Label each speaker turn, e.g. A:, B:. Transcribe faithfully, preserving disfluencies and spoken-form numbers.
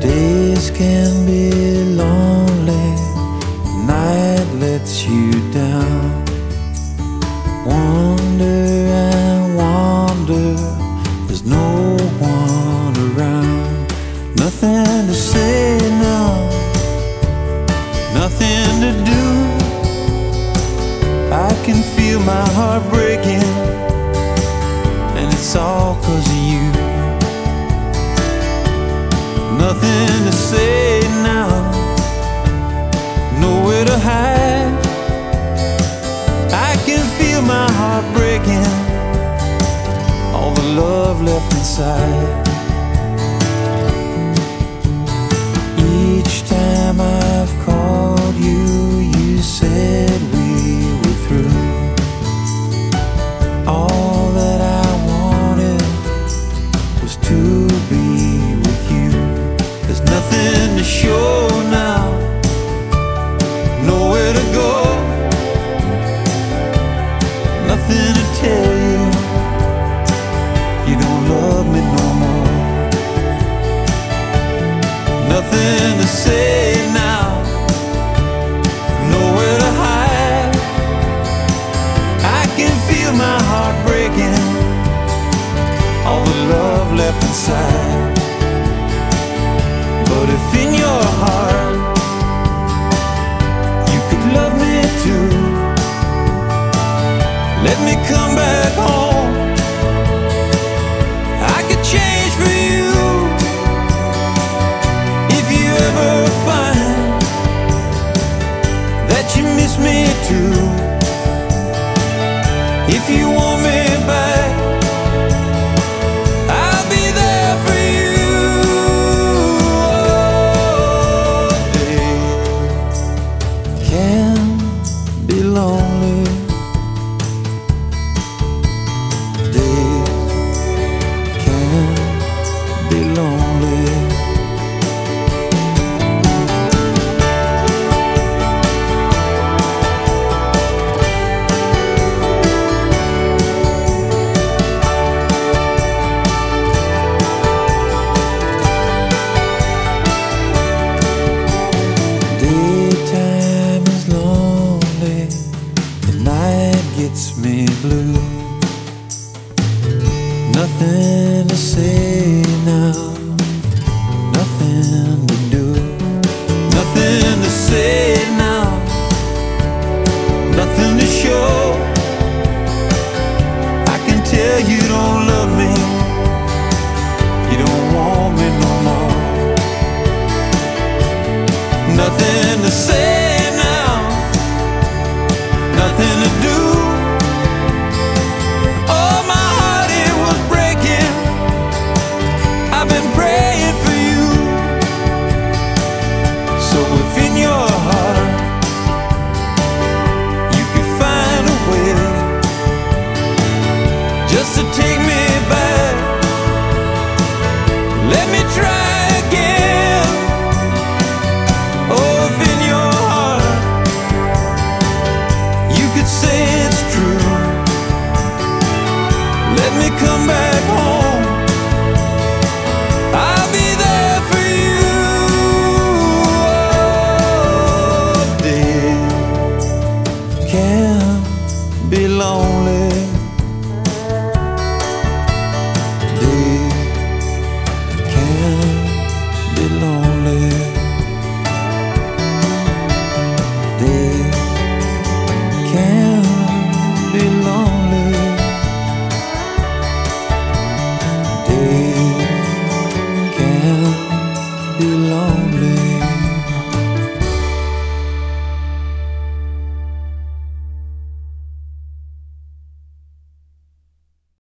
A: Days can be lonely, night lets you down. Wander and wander, there's no one around. Nothing to say now, nothing to do. I can feel my heart breaking, and it's all 'cause of you. Nothing to say now, nowhere to hide. I can feel my heart breaking, all the love left inside. Each time I've called you, you said we were through. All that I wanted was to be with you. There's nothing to show now, nowhere to go, nothing to tell you. You don't love me no more. Nothing to say now, nowhere to hide. I can feel my heart breaking, all the love left inside. But if in your heart you could love me too, let me come back home. I could change for you. If you ever find that you miss me too, if you want me back, I'll be there for you. Oh, days can be lonely. Days can be lonely. Daytime is lonely, the night gets me blue. Nothing to say now, nothing to do. Nothing to say now, nothing to show. I can tell you don't love me, you don't want me no more. Nothing to say now, nothing to do. Oh, my heart, it was breaking. I've been praying for you. So if in your heart you could find a way just to take me back, let me try again. Oh, if in your heart you could say it's true, let me come back home. I'll be there for you. Oh, days can be lonely. Days can be lonely. Days can